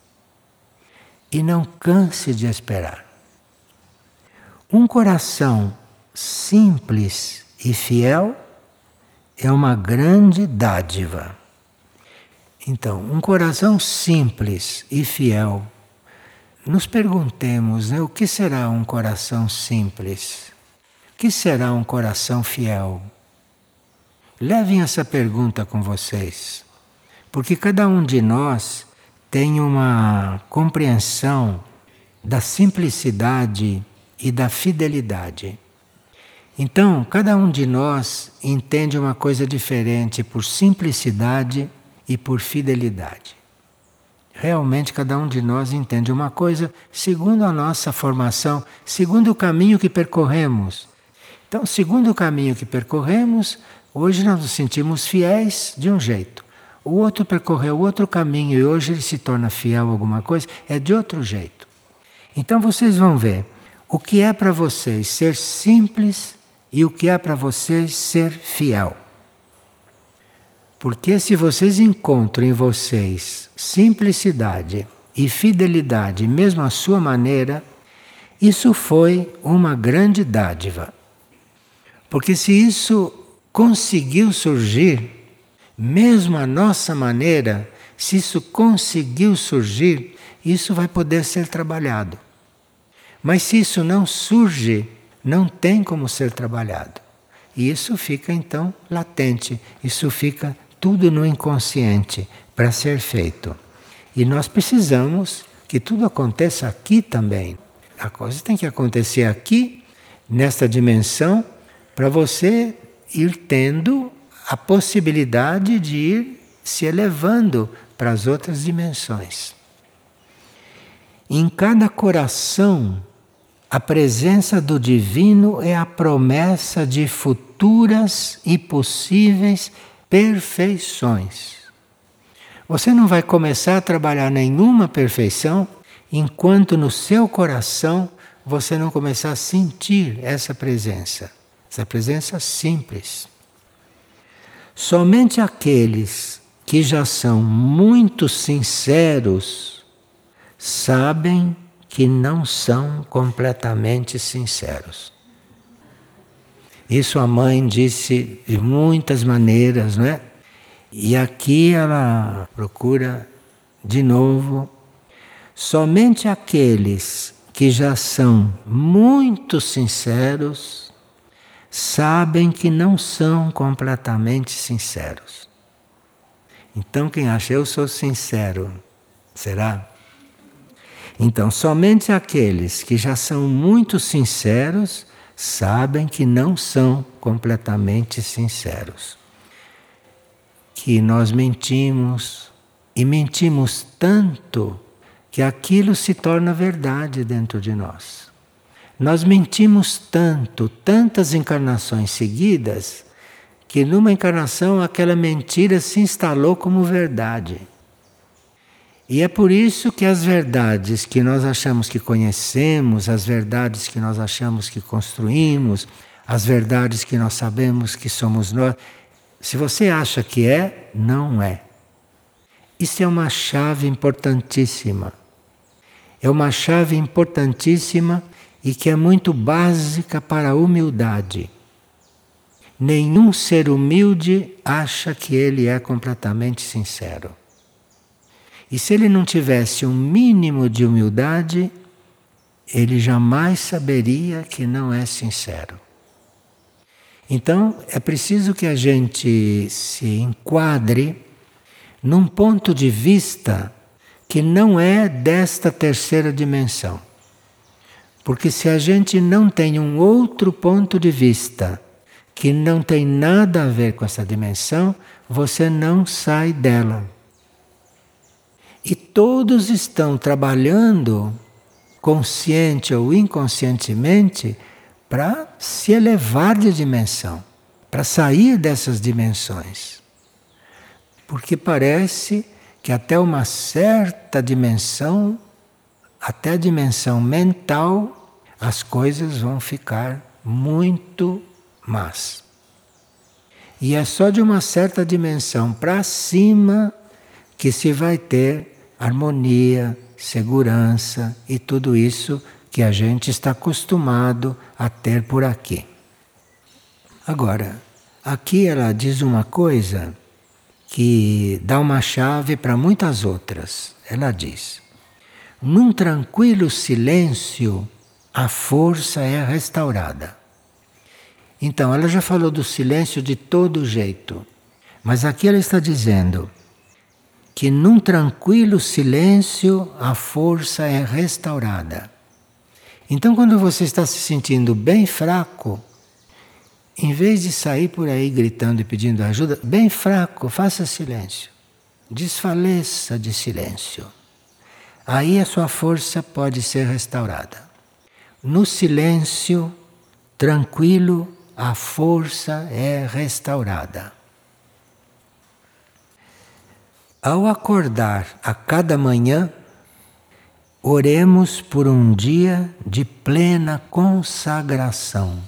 E não canse de esperar. Um coração simples e fiel é uma grande dádiva. Então, um coração simples e fiel. Nos perguntemos, o que será um coração simples? O que será um coração fiel? Levem essa pergunta com vocês, porque cada um de nós tem uma compreensão da simplicidade e da fidelidade. Então, cada um de nós entende uma coisa diferente por simplicidade e por fidelidade. Realmente, cada um de nós entende uma coisa segundo a nossa formação, segundo o caminho que percorremos. Então, segundo o caminho que percorremos, hoje nós nos sentimos fiéis de um jeito. O outro percorreu outro caminho e hoje ele se torna fiel a alguma coisa, é de outro jeito. Então vocês vão ver o que é para vocês ser simples e o que é para vocês ser fiel. Porque se vocês encontram em vocês simplicidade e fidelidade, mesmo à sua maneira, isso foi uma grande dádiva. Porque se isso conseguiu surgir, mesmo à nossa maneira, se isso conseguiu surgir, isso vai poder ser trabalhado. Mas se isso não surge, não tem como ser trabalhado. E isso fica então latente, isso fica tudo no inconsciente para ser feito. E nós precisamos que tudo aconteça aqui também. A coisa tem que acontecer aqui, nesta dimensão, para você ir tendo a possibilidade de ir se elevando para as outras dimensões. Em cada coração, a presença do divino é a promessa de futuras e possíveis perfeições. Você não vai começar a trabalhar nenhuma perfeição enquanto no seu coração você não começar a sentir essa presença simples. Somente aqueles que já são muito sinceros sabem que não são completamente sinceros. Isso a mãe disse de muitas maneiras, não é? E aqui ela procura de novo. Somente aqueles que já são muito sinceros sabem que não são completamente sinceros. Então quem acha eu sou sincero, será? Então somente aqueles que já são muito sinceros sabem que não são completamente sinceros. Que nós mentimos e mentimos tanto que aquilo se torna verdade dentro de nós. Nós mentimos tanto, tantas encarnações seguidas, que numa encarnação aquela mentira se instalou como verdade. E é por isso que as verdades que nós achamos que conhecemos, as verdades que nós achamos que construímos, as verdades que nós sabemos que somos nós, se você acha que é, não é. Isso é uma chave importantíssima. É uma chave importantíssima e que é muito básica para a humildade. Nenhum ser humilde acha que ele é completamente sincero. E se ele não tivesse um mínimo de humildade, ele jamais saberia que não é sincero. Então, é preciso que a gente se enquadre num ponto de vista que não é desta terceira dimensão. Porque se a gente não tem um outro ponto de vista que não tem nada a ver com essa dimensão, você não sai dela. E todos estão trabalhando, consciente ou inconscientemente, para se elevar de dimensão, para sair dessas dimensões. Porque parece que até uma certa dimensão, até a dimensão mental, as coisas vão ficar muito más. E é só de uma certa dimensão para cima que se vai ter harmonia, segurança e tudo isso que a gente está acostumado a ter por aqui. Agora, aqui ela diz uma coisa que dá uma chave para muitas outras. Ela diz: num tranquilo silêncio, a força é restaurada. Então, ela já falou do silêncio de todo jeito, mas aqui ela está dizendo que num tranquilo silêncio a força é restaurada. Então, quando você está se sentindo bem fraco, em vez de sair por aí gritando e pedindo ajuda, bem fraco, faça silêncio. Desfaleça de silêncio. Aí a sua força pode ser restaurada. No silêncio, tranquilo, a força é restaurada. Ao acordar a cada manhã, oremos por um dia de plena consagração.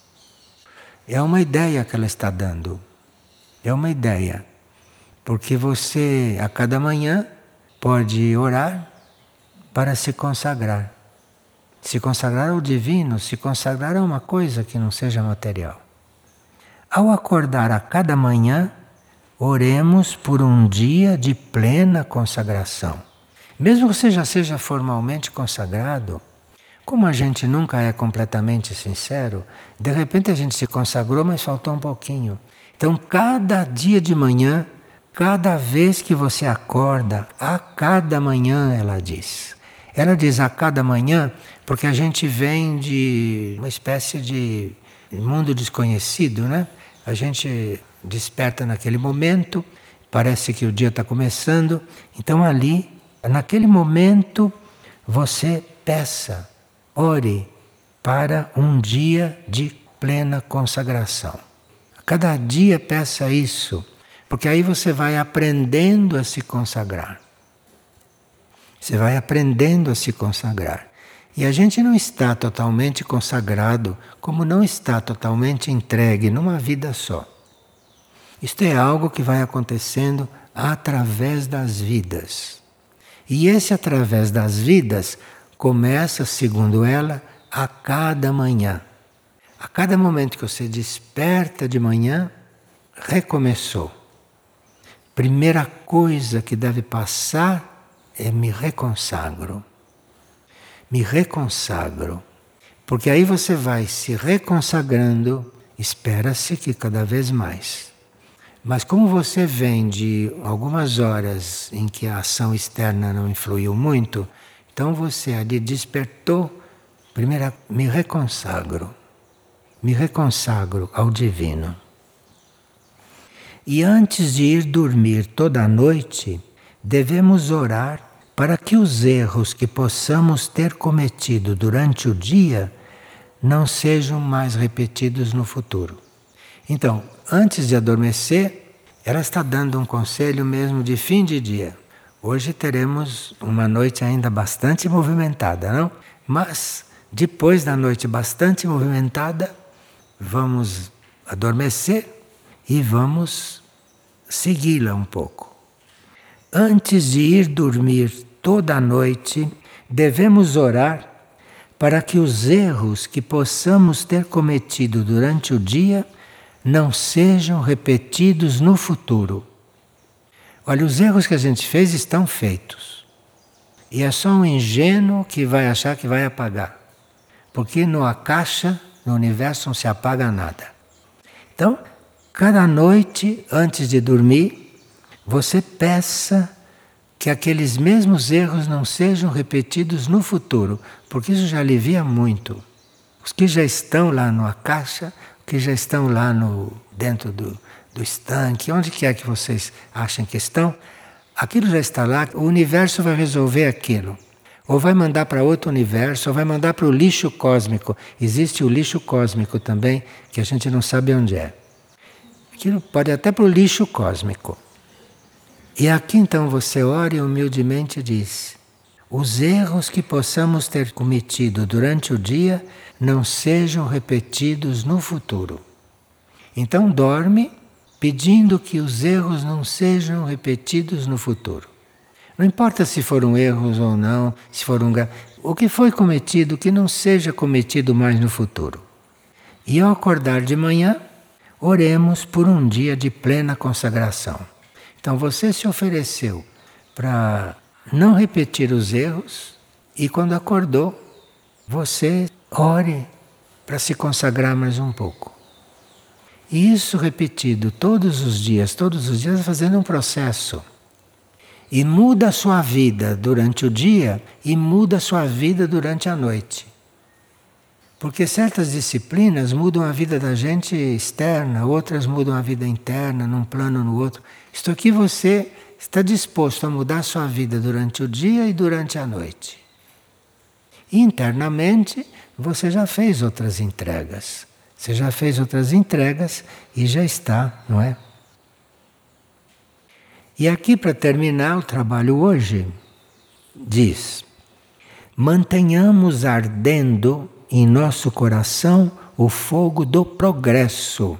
É uma ideia que ela está dando. É uma ideia. Porque você, a cada manhã, pode orar para se consagrar. Se consagrar ao divino, se consagrar a uma coisa que não seja material. Ao acordar a cada manhã, oremos por um dia de plena consagração. Mesmo que você já seja formalmente consagrado, como a gente nunca é completamente sincero, de repente a gente se consagrou, mas faltou um pouquinho. Então, cada dia de manhã, cada vez que você acorda, a cada manhã, ela diz. Ela diz a cada manhã porque a gente vem de uma espécie de mundo desconhecido, né? A gente desperta naquele momento, parece que o dia está começando. Então ali, naquele momento, você peça, ore para um dia de plena consagração. Cada dia peça isso, porque aí você vai aprendendo a se consagrar. Você vai aprendendo a se consagrar. E a gente não está totalmente consagrado, como não está totalmente entregue numa vida só. Isto é algo que vai acontecendo através das vidas. E esse através das vidas começa, segundo ela, a cada manhã. A cada momento que você desperta de manhã, recomeçou. Primeira coisa que deve passar é me reconsagro. Me reconsagro. Porque aí você vai se reconsagrando, espera-se que cada vez mais. Mas como você vem de algumas horas em que a ação externa não influiu muito, então você ali despertou, primeiro me reconsagro ao divino. E antes de ir dormir toda a noite, devemos orar para que os erros que possamos ter cometido durante o dia não sejam mais repetidos no futuro. Então, antes de adormecer, ela está dando um conselho mesmo de fim de dia. Hoje teremos uma noite ainda bastante movimentada, não? Mas, depois da noite bastante movimentada, vamos adormecer e vamos segui-la um pouco. Antes de ir dormir toda a noite, devemos orar para que os erros que possamos ter cometido durante o dia não sejam repetidos no futuro. Olha, os erros que a gente fez estão feitos. E é só um ingênuo que vai achar que vai apagar. Porque no Akasha, no universo, não se apaga nada. Então, cada noite, antes de dormir, você peça que aqueles mesmos erros não sejam repetidos no futuro, porque isso já alivia muito. Os que já estão lá no Akasha, que já estão lá dentro do estanque, onde quer que vocês achem que estão, aquilo já está lá, o universo vai resolver aquilo. Ou vai mandar para outro universo, ou vai mandar para o lixo cósmico. Existe o lixo cósmico também, que a gente não sabe onde é. Aquilo pode até para o lixo cósmico. E aqui então você ora e humildemente diz: os erros que possamos ter cometido durante o dia não sejam repetidos no futuro. Então dorme pedindo que os erros não sejam repetidos no futuro. Não importa se foram erros ou não, se foram o que foi cometido, que não seja cometido mais no futuro. E ao acordar de manhã, oremos por um dia de plena consagração. Então você se ofereceu para não repetir os erros e quando acordou, você ore para se consagrar mais um pouco. E isso repetido todos os dias fazendo um processo. E muda a sua vida durante o dia e muda a sua vida durante a noite. Porque certas disciplinas mudam a vida da gente externa, outras mudam a vida interna, num plano ou no outro. Isto aqui você está disposto a mudar a sua vida durante o dia e durante a noite. E internamente, você já fez outras entregas. Você já fez outras entregas e já está, não é? E aqui, para terminar o trabalho hoje, diz: mantenhamos ardendo em nosso coração o fogo do progresso.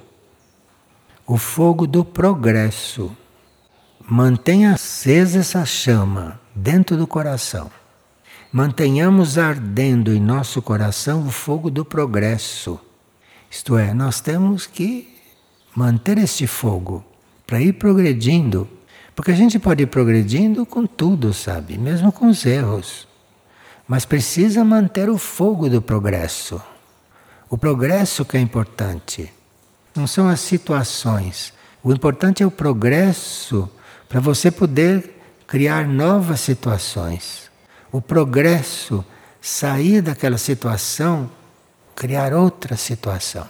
O fogo do progresso. Mantenha acesa essa chama dentro do coração. Mantenhamos ardendo em nosso coração o fogo do progresso. Isto é, nós temos que manter este fogo para ir progredindo. Porque a gente pode ir progredindo com tudo, sabe? Mesmo com os erros. Mas precisa manter o fogo do progresso. O progresso que é importante. Não são as situações. O importante é o progresso para você poder criar novas situações. O progresso, sair daquela situação, criar outra situação.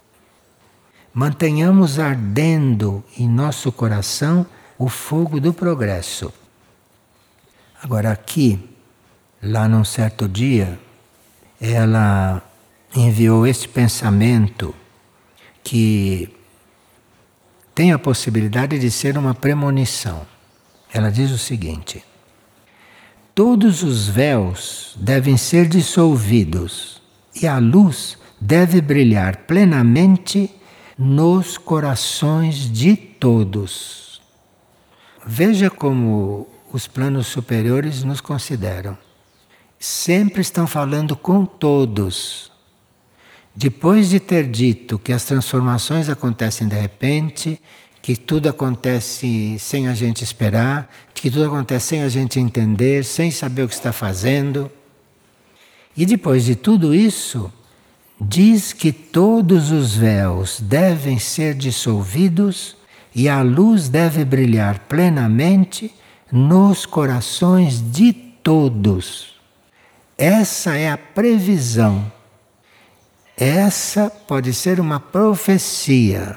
Mantenhamos ardendo em nosso coração o fogo do progresso. Agora aqui, lá num certo dia, ela enviou este pensamento que tem a possibilidade de ser uma premonição. Ela diz o seguinte: todos os véus devem ser dissolvidos e a luz deve brilhar plenamente nos corações de todos. Veja como os planos superiores nos consideram. Sempre estão falando com todos. Depois de ter dito que as transformações acontecem de repente, que tudo acontece sem a gente esperar, que tudo acontece sem a gente entender, sem saber o que está fazendo. E depois de tudo isso, diz que todos os véus devem ser dissolvidos e a luz deve brilhar plenamente nos corações de todos. Essa é a previsão. Essa pode ser uma profecia.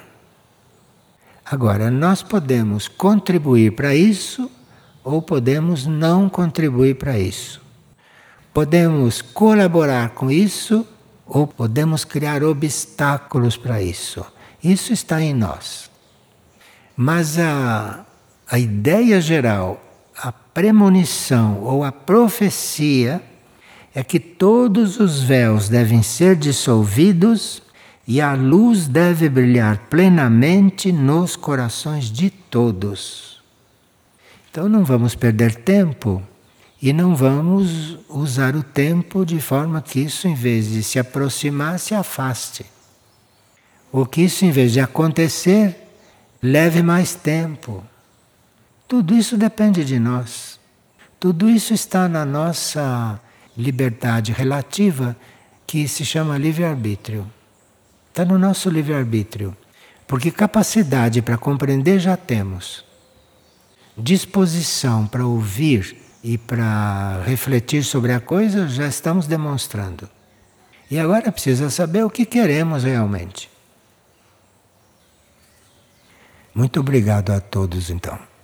Agora, nós podemos contribuir para isso ou podemos não contribuir para isso. Podemos colaborar com isso ou podemos criar obstáculos para isso. Isso está em nós. Mas a ideia geral, a premonição ou a profecia é que todos os véus devem ser dissolvidos e a luz deve brilhar plenamente nos corações de todos. Então não vamos perder tempo e não vamos usar o tempo de forma que isso, em vez de se aproximar, se afaste. Ou que isso, em vez de acontecer, leve mais tempo. Tudo isso depende de nós. Tudo isso está na nossa liberdade relativa, que se chama livre-arbítrio. Está no nosso livre-arbítrio. Porque capacidade para compreender já temos. Disposição para ouvir e para refletir sobre a coisa já estamos demonstrando. E agora precisa saber o que queremos realmente. Muito obrigado a todos, então.